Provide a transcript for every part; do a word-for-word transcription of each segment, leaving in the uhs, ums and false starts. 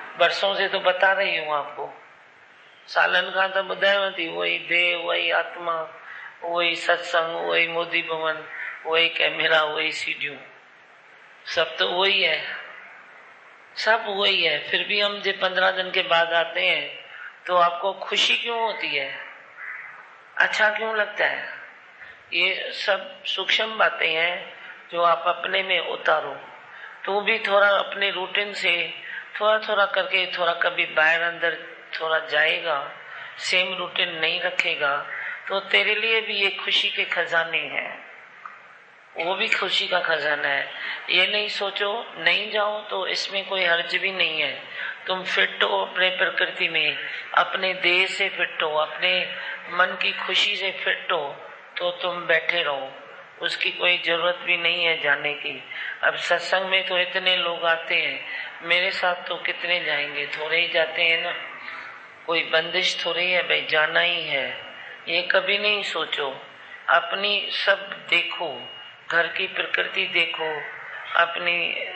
बरसों से तो बता रही हूँ आपको, सालन खां तो ॿुधायांव थी, वही देह, वही आत्मा, वही सत्संग, वही मोदी भवन, वही कैमरा, वही सीढ़ियों, सब तो वही है, सब वही है। फिर भी हम जो पंद्रह दिन के बाद आते हैं तो आपको खुशी क्यों होती है, अच्छा क्यों लगता है? ये सब सूक्ष्म बातें हैं जो आप अपने में उतारो। तो भी थोड़ा अपने रूटीन से थोड़ा थोड़ा करके, थोड़ा कभी बाहर अंदर थोड़ा जाएगा, सेम रूटीन नहीं रखेगा, तो तेरे लिए भी ये खुशी के खजाने हैं, वो भी खुशी का खजाना है। ये नहीं सोचो नहीं जाओ तो इसमें कोई हर्ज भी नहीं है। तुम फिट हो अपने प्रकृति में, अपने देह से फिट हो, अपने मन की खुशी से फिट हो, तो तुम बैठे रहो, उसकी कोई जरूरत भी नहीं है जाने की। अब सत्संग में तो इतने लोग आते हैं, मेरे साथ तो कितने जाएंगे, थोड़े ही जाते हैं ना, कोई बंदिश थोड़ी है भाई जाना ही है। ये कभी नहीं सोचो, अपनी सब देखो, घर की प्रकृति देखो, अपनी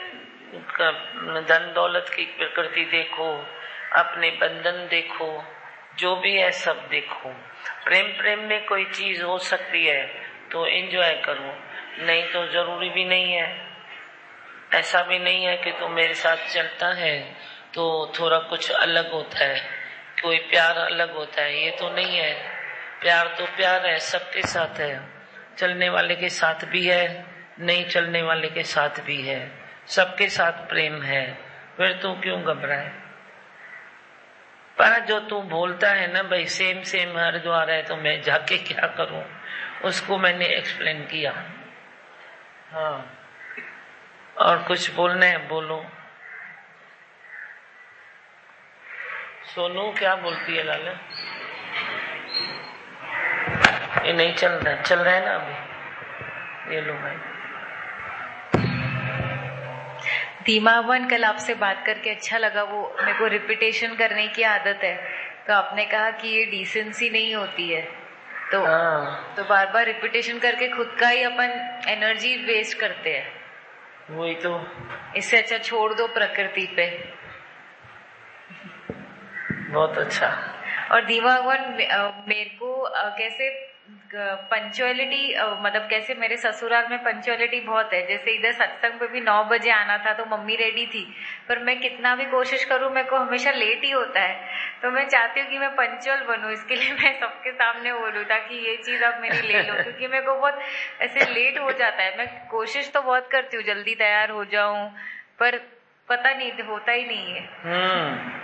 धन दौलत की प्रकृति देखो, अपने बंधन देखो, जो भी है सब देखो। प्रेम प्रेम में कोई चीज हो सकती है तो एंजॉय करो, नहीं तो जरूरी भी नहीं है। ऐसा भी नहीं है कि तो मेरे साथ चलता है तो थोड़ा कुछ अलग होता है, कोई प्यार अलग होता है, ये तो नहीं है। प्यार तो प्यार है, सबके साथ है, चलने वाले के साथ भी है, नहीं चलने वाले के साथ भी है, सबके साथ प्रेम है। फिर तू क्यों घबराए? पर जो तू बोलता है ना भाई सेम सेम हरिद्वार है तो मैं जाके क्या करूं, उसको मैंने एक्सप्लेन किया। हाँ, और कुछ बोलना है बोलो। सोनू क्या बोलती है लाला? ये नहीं चल रहा, चल रहा है ना अभी? ये लो भाई। धीमावन, कल आपसे बात करके अच्छा लगा। वो मेरे को रिपीटेशन करने की आदत है, तो आपने कहा कि ये डिसेंसी नहीं होती है, तो हाँ, तो बार बार रिपीटेशन करके खुद का ही अपन एनर्जी वेस्ट करते हैं। वही तो, इससे अच्छा छोड़ दो प्रकृति पे। बहुत अच्छा। और धीमावन मेरे को कैसे पंचुअलिटी, मतलब कैसे मेरे ससुराल में पंचुअलिटी बहुत है। जैसे इधर सत्संग पे भी नौ बजे आना था तो मम्मी रेडी थी, पर मैं कितना भी कोशिश करूं मेरे को हमेशा लेट ही होता है। तो मैं चाहती हूँ कि मैं पंचुअल बनूं, इसके लिए मैं सबके सामने बोलूं ताकि ये चीज आप मेरी ले लो, क्योंकि मेरे को बहुत ऐसे लेट हो जाता है। मैं कोशिश तो बहुत करती हूँ जल्दी तैयार हो जाऊं, पर पता नहीं होता ही नहीं है। हम्म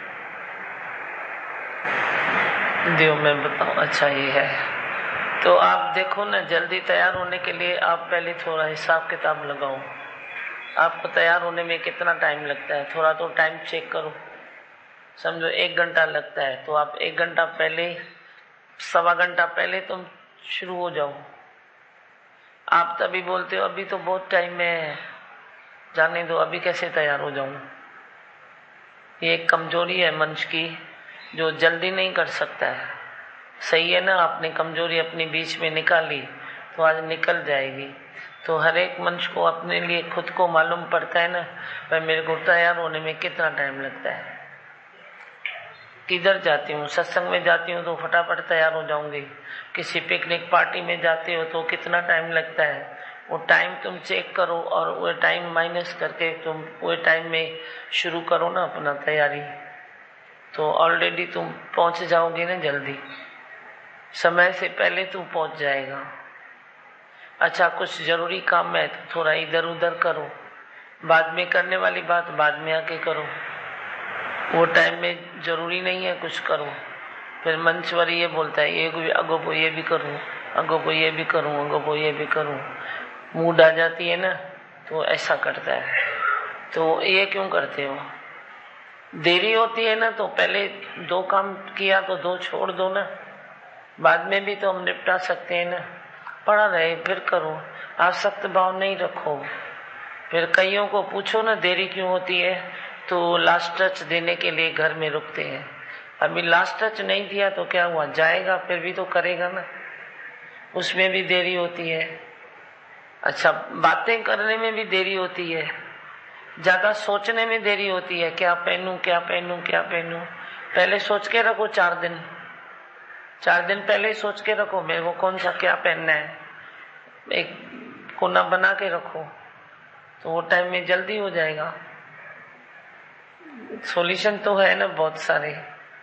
दियो मैं बताऊं, अच्छा ये है। तो आप देखो ना, जल्दी तैयार होने के लिए आप पहले थोड़ा हिसाब किताब लगाओ, आपको तैयार होने में कितना टाइम लगता है, थोड़ा तो टाइम चेक करो। समझो एक घंटा लगता है तो आप एक घंटा पहले, सवा घंटा पहले तुम शुरू हो जाओ। आप तभी बोलते हो अभी तो बहुत टाइम है, जाने दो, अभी कैसे तैयार हो जाऊं। ये एक कमजोरी है मनुष्य की, जो जल्दी नहीं कर सकता है। सही है ना, आपने कमजोरी अपने बीच में निकाली तो आज निकल जाएगी। तो हर एक मनुष्य को अपने लिए खुद को मालूम पड़ता है ना, भाई मेरे को तैयार होने में कितना टाइम लगता है। किधर जाती हूँ, सत्संग में जाती हूँ तो फटाफट तैयार हो जाऊंगी, किसी पिकनिक पार्टी में जाते हो तो कितना टाइम लगता है। वो टाइम तुम चेक करो और वो टाइम माइनस करके तुम वो टाइम में शुरू करो ना अपना तैयारी, तो ऑलरेडी तुम पहुंच जाओगी ना जल्दी, समय से पहले तू पहुंच जाएगा। अच्छा, कुछ जरूरी काम है तो थोड़ा इधर उधर करो, बाद में करने वाली बात बाद में आके करो, वो टाइम में जरूरी नहीं है कुछ करो। फिर मंचवर ये बोलता है ये अगो को ये भी करूं, अगो को ये भी करूं, अगो को ये भी करूं, मूड आ जाती है ना तो ऐसा करता है। तो ये क्यों करते हो? देरी होती है ना तो पहले दो काम किया तो दो छोड़ दो ना, बाद में भी तो हम निपटा सकते हैं ना। पड़ा रहे फिर करो, आसक्त भाव नहीं रखो। फिर कईयों को पूछो ना देरी क्यों होती है, तो लास्ट टच देने के लिए घर में रुकते हैं। अभी लास्ट टच नहीं दिया तो क्या हुआ, जाएगा फिर भी तो करेगा ना, उसमें भी देरी होती है। अच्छा, बातें करने में भी देरी होती है, ज्यादा सोचने में देरी होती है, क्या पहनूं क्या पहनूं क्या पहनूं। पहले सोच के रखो, चार दिन चार दिन पहले ही सोच के रखो मेरे को कौन सा क्या पहनना है, एक कोना बना के रखो, तो वो टाइम में जल्दी हो जाएगा। सॉल्यूशन तो है ना बहुत सारे।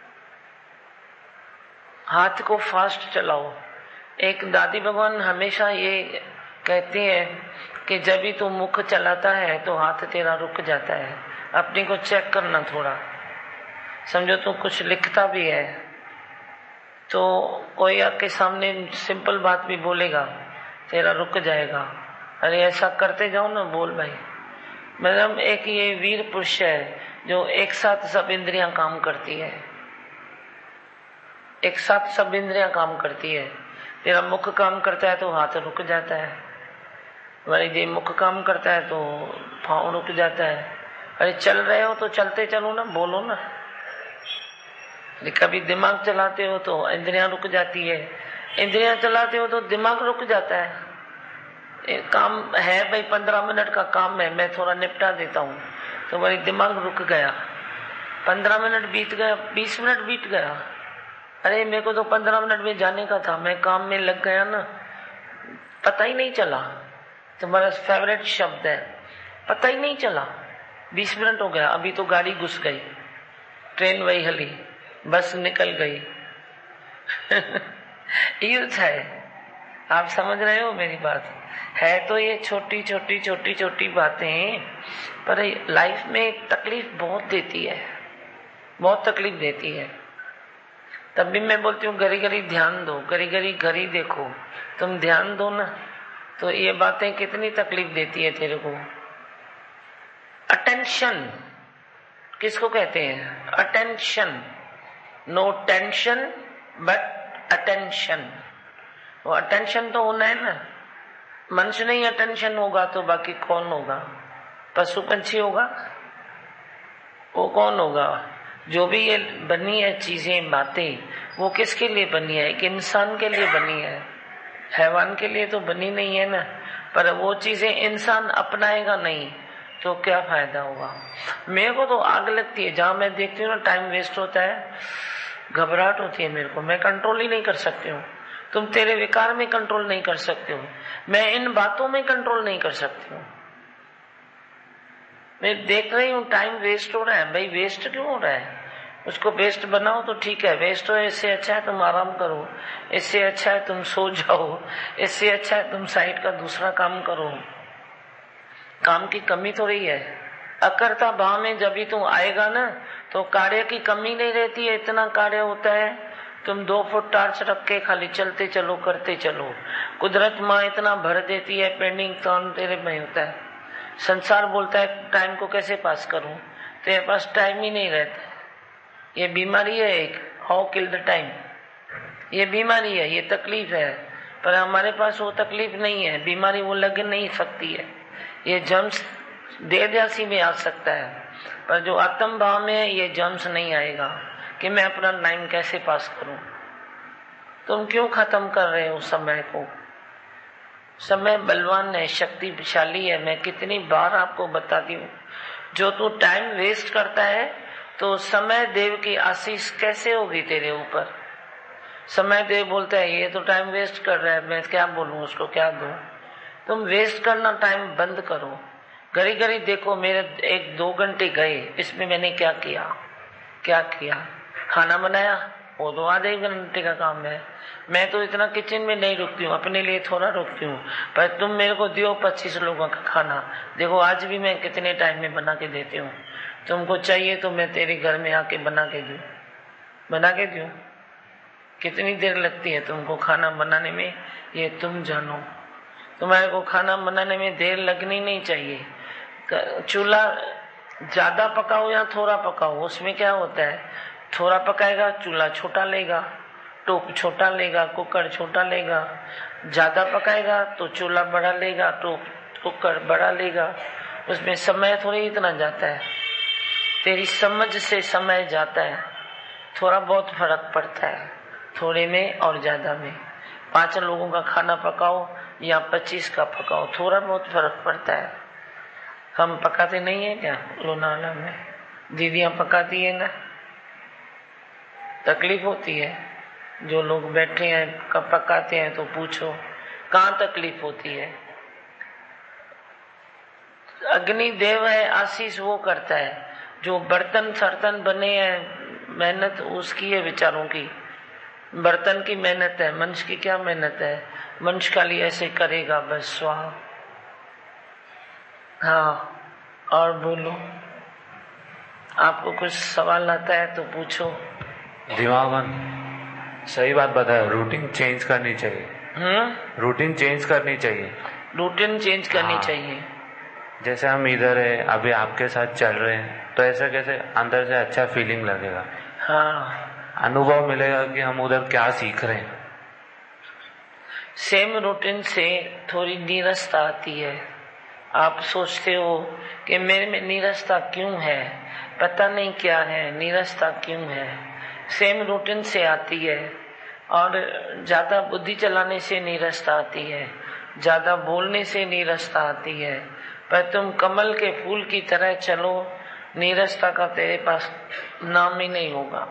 हाथ को फास्ट चलाओ। एक दादी भगवान हमेशा ये कहती है कि जब भी तू मुख चलाता है तो हाथ तेरा रुक जाता है। अपने को चेक करना थोड़ा। समझो तू कुछ लिखता भी है तो कोई आपके सामने सिंपल बात भी बोलेगा, तेरा रुक जाएगा। अरे ऐसा करते जाओ ना, बोल भाई। मतलब एक ये वीर पुरुष है जो एक साथ सब इंद्रियां काम करती है, एक साथ सब इंद्रियां काम करती है। तेरा मुख काम करता है तो हाथ रुक जाता है, वही ये मुख काम करता है तो पाँव रुक जाता है। अरे चल रहे हो तो चलते चलो ना, बोलो ना। कभी दिमाग चलाते हो तो इंद्रियां रुक जाती है, इंद्रियां चलाते हो तो दिमाग रुक जाता है। एक काम है भाई, पंद्रह मिनट का काम है, मैं थोड़ा निपटा देता हूँ, तो भाई दिमाग रुक गया। पंद्रह मिनट बीत गया, बीस मिनट बीत गया। अरे मेरे को तो पंद्रह मिनट में जाने का था, मैं काम में लग गया ना, पता ही नहीं चला। तुम्हारा फेवरेट शब्द है, पता ही नहीं चला। बीस मिनट हो गया, अभी तो गाड़ी घुस गई, ट्रेन वही हली, बस निकल गई। यूथ है, आप समझ रहे हो मेरी बात? है तो ये छोटी छोटी छोटी छोटी बातें, पर लाइफ में तकलीफ बहुत देती है, बहुत तकलीफ देती है। तब भी मैं बोलती हूँ घड़ी घड़ी ध्यान दो, घड़ी घड़ी घड़ी देखो। तुम ध्यान दो ना तो ये बातें कितनी तकलीफ देती है तेरे को। अटेंशन किसको कहते हैं? Attention. No tension but attention. वो अटेंशन तो होना है ना। मनुष्य नहीं अटेंशन होगा तो बाकी कौन होगा? पशु पंछी होगा? वो कौन होगा? जो भी ये बनी है चीजें, बातें, वो किसके लिए बनी है? एक इंसान के लिए बनी है, हैवान के लिए तो बनी नहीं है ना। पर वो चीजें इंसान अपनाएगा नहीं तो क्या फायदा होगा? मेरे को तो आग लगती है जहां मैं देखती हूँ ना टाइम वेस्ट होता है, घबराहट होती है मेरे को। मैं कंट्रोल ही नहीं कर सकती हूँ। तुम तेरे विकार में कंट्रोल नहीं कर सकते हो, मैं इन बातों में कंट्रोल नहीं कर सकती हूँ। मैं देख रही हूँ टाइम वेस्ट हो रहा है, भाई वेस्ट क्यों हो रहा है? उसको बेस्ट बनाओ तो ठीक है। वेस्ट हो, इससे अच्छा है तुम आराम करो, इससे अच्छा है तुम सो जाओ, इससे अच्छा है तुम साइड का दूसरा काम करो। काम की कमी तो रही है। अकर्ता भाव में जब भी तुम आएगा ना तो कार्य की कमी नहीं रहती है, इतना कार्य होता है। तुम दो फुट टार्च रख के खाली चलते चलो, करते चलो। कुदरत माँ इतना भर देती है, पेंडिंग काम तेरे में होता है। संसार बोलता है टाइम को कैसे पास करूं, तेरे पास टाइम ही नहीं रहता। ये बीमारी है एक, हाउ किल द टाइम। ये बीमारी है, ये तकलीफ है, पर हमारे पास वो तकलीफ नहीं है। बीमारी वो लग नहीं सकती है, ये जम्स देहदासी में आ सकता है, पर जो आत्म भाव में है ये जम्स नहीं आएगा कि मैं अपना टाइम कैसे पास करूं। तुम क्यों खत्म कर रहे हो समय को? समय बलवान है, शक्तिशाली है। मैं कितनी बार आपको बताती हूँ, जो तू टाइम वेस्ट करता है तो समय देव की आशीष कैसे होगी तेरे ऊपर? समय देव बोलता है ये तो टाइम वेस्ट कर रहा है, मैं क्या बोलूं उसको, क्या दूं? तुम वेस्ट करना टाइम बंद करो। घड़ी घड़ी देखो मेरे एक दो घंटे गए, इसमें मैंने क्या किया क्या किया। खाना बनाया, वो तो आधे घंटे का काम है। मैं तो इतना किचन में नहीं रुकती हूँ, अपने लिए थोड़ा रुकती हूँ। पर तुम मेरे को दियो पच्चीस लोगों का खाना, देखो आज भी मैं कितने टाइम में बना के देती हूँ। तुमको चाहिए तो मैं तेरे घर में आके बना के दूं, बना के दूं। कितनी देर लगती है तुमको खाना बनाने में, ये तुम जानो। तुम्हारे को खाना बनाने में देर लगनी नहीं चाहिए। चूल्हा ज्यादा पकाओ या थोड़ा पकाओ, उसमें क्या होता है? थोड़ा पकाएगा चूल्हा छोटा लेगा, टोप छोटा लेगा, कुकर छोटा लेगा। ज्यादा पकाएगा तो चूल्हा बड़ा लेगा, टोप कुकर बड़ा लेगा। उसमें समय थोड़ी इतना जाता है, तेरी समझ से समय जाता है। थोड़ा बहुत फर्क पड़ता है, थोड़े में और ज्यादा में। पांच लोगों का खाना पकाओ या पच्चीस का पकाओ, थोड़ा बहुत फर्क पड़ता है। हम पकाते नहीं है क्या लोनावाला में? दीदियां पकाती है ना। तकलीफ होती है। जो लोग बैठे हैं कब पकाते हैं तो पूछो कहाँ तकलीफ होती है। अग्नि देव है, आशीष वो करता है। जो बर्तन सर्तन बने हैं, मेहनत उसकी है बेचारों की। बर्तन की मेहनत है, मनुष्य की क्या मेहनत है? मनुष्य खाली ऐसे करेगा बस स्वाह। हाँ, और बोलो, आपको कुछ सवाल आता है तो पूछो। दिमागन सही बात बताया, रूटीन चेंज करनी चाहिए। हम्म रूटीन चेंज करनी चाहिए। रूटीन चेंज करनी हाँ। चाहिए। जैसे हम इधर है, अभी आपके साथ चल रहे हैं, तो ऐसा कैसे अंदर से अच्छा फीलिंग लगेगा। हाँ, अनुभव मिलेगा कि हम उधर क्या सीख रहे हैं। सेम रूटीन से थोड़ी नीरसता आती है। आप सोचते हो कि मेरे में नीरसता क्यों है, पता नहीं क्या है, नीरसता क्यों है। सेम रूटीन से आती है। और ज्यादा बुद्धि चलाने से नीरसता आती है, ज्यादा बोलने से नीरसता आती है। पर तुम कमल के फूल की तरह चलो, नीरसता का तेरे पास नाम ही नहीं होगा।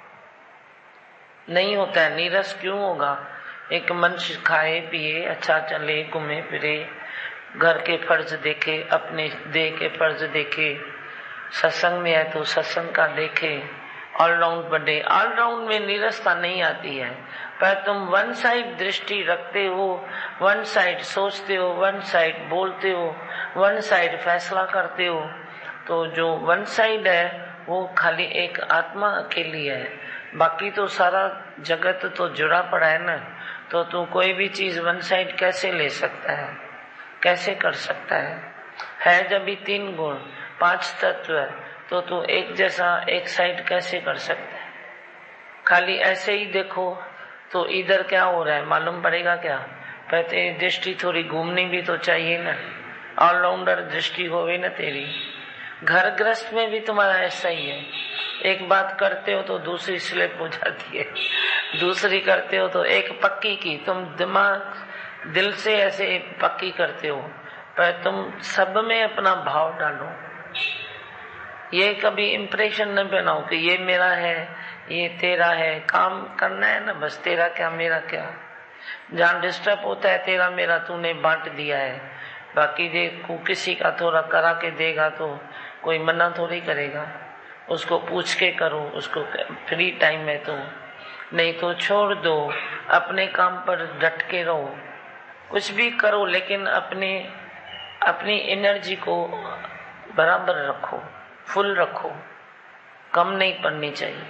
नहीं होता है। नीरस क्यों होगा? एक मनुष्य खाए पिए, अच्छा चले, घूमे फिरे, घर के फर्ज देखे, अपने देह के फर्ज देखे, सत्संग में है तो सत्संग का देखे, ऑलराउंड बढ़े। ऑलराउंड में नीरसता नहीं आती है। पर तुम वन साइड दृष्टि रखते हो, वन साइड सोचते हो, वन साइड बोलते हो, वन साइड फैसला करते हो, तो जो वन साइड है वो खाली एक आत्मा अकेली है। बाकी तो सारा जगत तो जुड़ा पड़ा है ना। तो तू कोई भी चीज वन साइड कैसे ले सकता है, कैसे कर सकता है? है जब भी तीन गुण, पांच तत्व है, तो तू एक जैसा एक साइड कैसे कर सकता है? खाली ऐसे ही देखो तो इधर क्या हो रहा है मालूम पड़ेगा क्या? पहले दृष्टि थोड़ी घूमनी भी तो चाहिए ना। ऑलराउंडर दृष्टि होवे ना तेरी। घर गृहस्थ में भी तुम्हारा ऐसा ही है। एक बात करते हो तो दूसरी स्लिप हो जाती है, दूसरी करते हो तो एक पक्की की तुम दिमाग दिल से ऐसे पक्की करते हो। पर तुम सब में अपना भाव डालो। ये कभी इम्प्रेशन न बनाओ कि ये मेरा है, ये तेरा है। काम करना है ना बस, तेरा क्या मेरा क्या। जहाँ डिस्टर्ब होता है तेरा मेरा तूने बांट दिया है। बाकी देखो किसी का थोड़ा करा के देगा तो कोई मना थोड़ी करेगा। उसको पूछ के करो, उसको फ्री टाइम में तो, नहीं तो छोड़ दो। अपने काम पर डट के रहो, कुछ भी करो, लेकिन अपने अपनी एनर्जी को बराबर रखो, फुल रखो, कम नहीं पड़नी चाहिए।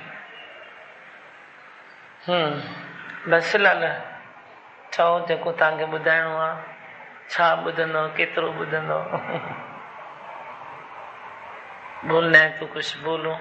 हम्म बस लाला चओ जेको तव्हांखे ॿुधाइणो आहे। छा ॿुधंदो, केतिरो ॿुधंदो? बोलना है तो कुछ बोलो।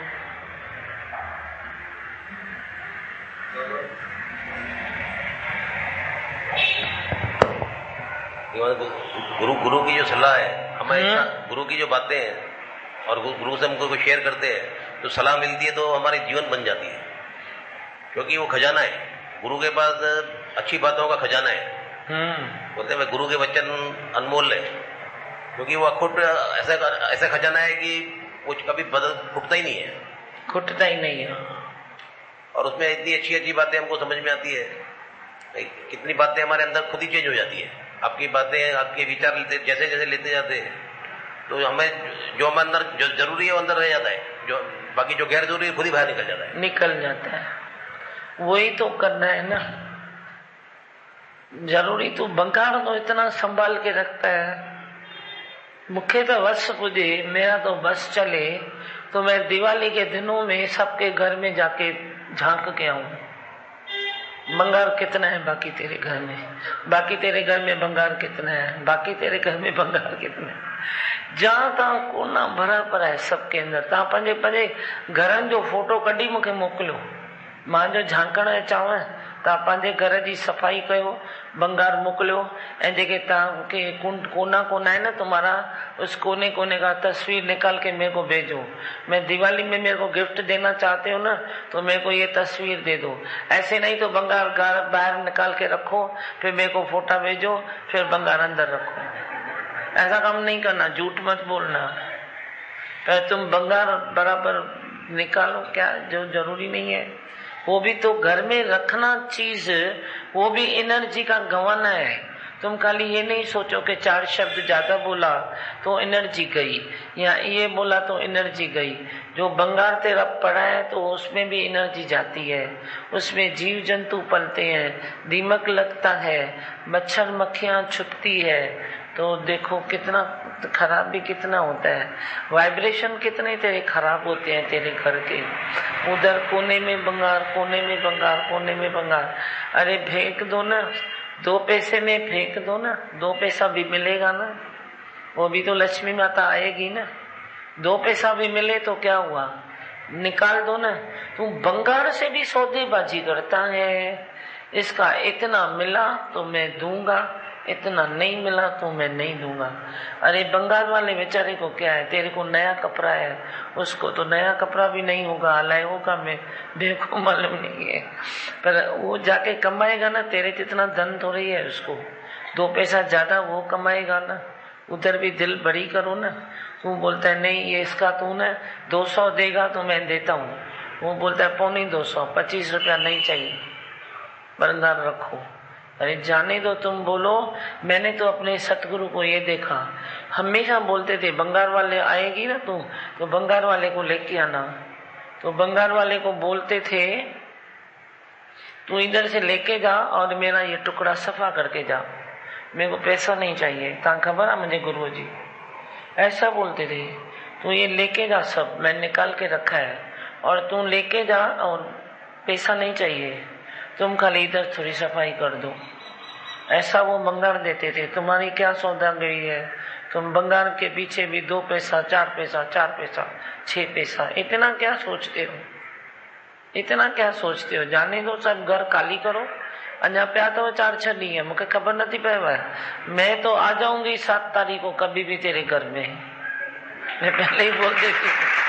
गुरु गुरु की जो सलाह है, हमारे गुरु की जो बातें हैं और गुरु से हमको शेयर करते हैं तो सलाह मिलती है तो हमारी जीवन बन जाती है। क्योंकि वो खजाना है, गुरु के पास अच्छी बातों का खजाना है। बोलते हैं गुरु के वचन अनमोल है, क्योंकि वो अखुट ऐसा ऐसा खजाना है कि वो कभी बदल फुटता ही नहीं है, खुटता ही नहीं है। और उसमें इतनी अच्छी अच्छी बातें हमको समझ में आती है। कितनी बातें हमारे अंदर खुद ही चेंज हो जाती है। आपकी बातें, आपके विचार लेते जैसे जैसे लेते जाते हैं तो हमें जो हमारे अंदर जो जरूरी है वो अंदर रह जाता है, जो बाकी जो गैर जरूरी है खुद ही बाहर निकल जाता है निकल जाता है। वही तो करना है ना। जरूरी तो बंगार तो इतना संभाल के रखता है। मुख्य तो बस पुजे, मेरा तो बस चले तो मैं दिवाली के दिनों में सबके घर में जाके झांक के आऊं। बंगार कितना है बाकी तेरे घर में, बाकी तेरे घर में बंगार कितना है, बाकी तेरे घर में बंगार कितना है। जहां तहां कोना भरा पड़ा है सबके अंदर। तव्हां पंहिंजे पंहिंजे घरनि जो फोटो कढी मूंखे मोकिलियो, मां जो झांकण चांव। तव्हां पंहिंजे घर जी सफ़ाई कयो, बंगार मोकिलियो, ऐं जेके तव्हांखे कोना कोना है ना तुम्हारा, उस कोने कोने का तस्वीर निकाल के मेरे को भेजो। मैं दिवाली में मेरे को गिफ्ट देना चाहते हो ना तो मेरे को ये तस्वीर दे दो। ऐसे नहीं तो बंगार बाहर निकाल के रखो, फिर मेरे को फोटा भेजो, फिर बंगार अंदर रखो। ऐसा काम नहीं करना, झूठ मत बोलना। तो तुम बंगार बराबर निकालो, क्या जो जरूरी नहीं है। वो भी तो घर में रखना चीज, वो भी एनर्जी का गंवाना है। तुम खाली ये नहीं सोचो कि चार शब्द ज्यादा बोला तो एनर्जी गई, या ये बोला तो एनर्जी गई। जो बंगार तेरा पड़ा है तो उसमें भी एनर्जी जाती है, उसमें जीव जंतु पलते हैं, दीमक लगता है, मच्छर मक्खियां छुपती है। तो देखो कितना खराब भी कितना होता है, वाइब्रेशन कितने तेरे खराब होते हैं तेरे घर के। उधर कोने में बंगार, कोने में बंगार, कोने में बंगार। अरे फेंक दो ना, दो पैसे में फेंक दो ना, दो पैसा भी मिलेगा ना, वो भी तो लक्ष्मी माता आएगी ना। दो पैसा भी मिले तो क्या हुआ, निकाल दो ना। तू बंगार से भी सौदेबाजी करता है, इसका इतना मिला तो मैं दूंगा, इतना नहीं मिला तो मैं नहीं दूंगा। अरे बंगाल वाले बेचारे को क्या है, तेरे को नया कपड़ा है, उसको तो नया कपड़ा भी नहीं होगा, हलाए होगा, मैं देखो मालूम नहीं है। पर वो जाके कमाएगा ना, तेरे जितना धन थोड़ी है उसको, दो पैसा ज्यादा वो कमाएगा ना। उधर भी दिल बड़ी करो ना। तू बोलता है नहीं ये इसका तू ना दो सौ देगा तो मैं देता हूँ, वो बोलता है पौनी दो सौ, पच्चीस रुपया नहीं चाहिए, बंगार रखो। अरे जाने दो, तुम बोलो। मैंने तो अपने सतगुरु को ये देखा, हमेशा बोलते थे बंगार वाले आएगी ना तू तो बंगार वाले को लेके आना। तो बंगार वाले को बोलते थे तू इधर से लेके जा और मेरा ये टुकड़ा सफा करके जा, मेरे को पैसा नहीं चाहिए। ता खबर है मुझे गुरु जी ऐसा बोलते थे, तू ये लेके जा, सब मैं निकाल के रखा है और तू लेके जा और पैसा नहीं चाहिए, तुम खाली इधर थोड़ी सफाई कर दो। ऐसा वो बंगार देते थे। तुम्हारी क्या सौदागरी है, तुम बंगार के पीछे भी दो पैसा, चार पैसा, चार पैसा, छह पैसा, इतना क्या सोचते हो, इतना क्या सोचते हो। जाने दो, सब घर खाली करो। अञा प्या तो चार छह ॾींहं है, मुझे खबर नहीं पए, मैं तो आ जाऊंगी सात तारीख को कभी भी तेरे घर में, मैं पहले ही बोल देती हूँ।